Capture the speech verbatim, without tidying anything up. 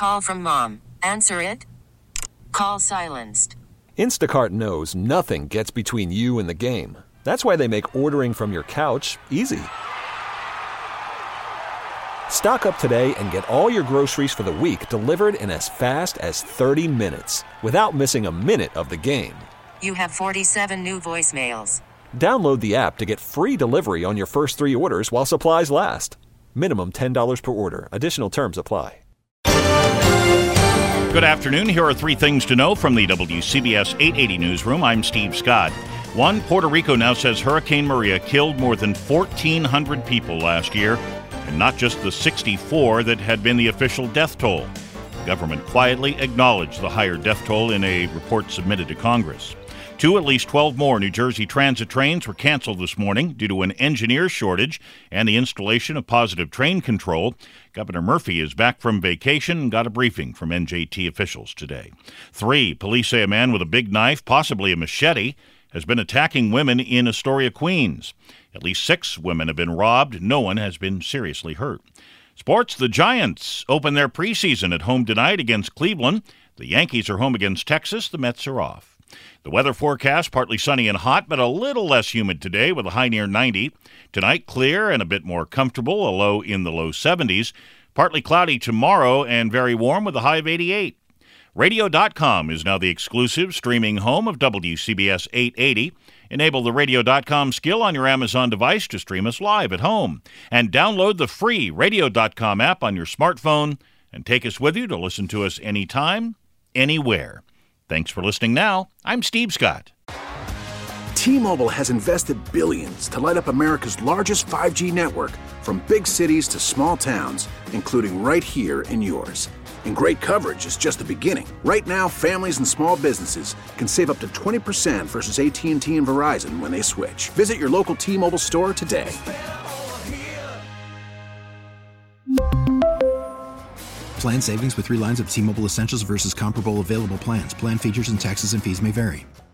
call from mom. Answer it. Call silenced. Instacart knows nothing gets between you and the game. That's why they make ordering from your couch easy. Stock up today and get all your groceries for the week delivered in as fast as thirty minutes without missing a minute of the game. You have forty-seven new voicemails. Download the app to get free delivery on your first three orders while supplies last. Minimum ten dollars per order. Additional terms apply. Good afternoon. Here are three things to know from the W C B S eight eighty newsroom. I'm Steve Scott. One, Puerto Rico now says Hurricane Maria killed more than fourteen hundred people last year, and not just the sixty-four that had been the official death toll. The government quietly acknowledged the higher death toll in a report submitted to Congress. Two, at least twelve more New Jersey Transit trains were canceled this morning due to an engineer shortage and the installation of positive train control. Governor Murphy is back from vacation and got a briefing from N J T officials today. Three, police say a man with a big knife, possibly a machete, has been attacking women in Astoria, Queens. At least six women have been robbed. No one has been seriously hurt. Sports, the Giants open their preseason at home tonight against Cleveland. The Yankees are home against Texas. The Mets are off. The weather forecast, partly sunny and hot, but a little less humid today with a high near ninety. Tonight, clear and a bit more comfortable, a low in the low seventies. Partly cloudy tomorrow and very warm with a high of eighty-eight. Radio dot com is now the exclusive streaming home of W C B S eight eighty. Enable the Radio dot com skill on your Amazon device to stream us live at home. And download the free Radio dot com app on your smartphone and take us with you to listen to us anytime, anywhere. Thanks for listening now. I'm Steve Scott. T-Mobile has invested billions to light up America's largest five G network, from big cities to small towns, including right here in yours. And great coverage is just the beginning. Right now, families and small businesses can save up to twenty percent versus A T and T and Verizon when they switch. Visit your local T-Mobile store today. Plan savings with three lines of T-Mobile Essentials versus comparable available plans. Plan features and taxes and fees may vary.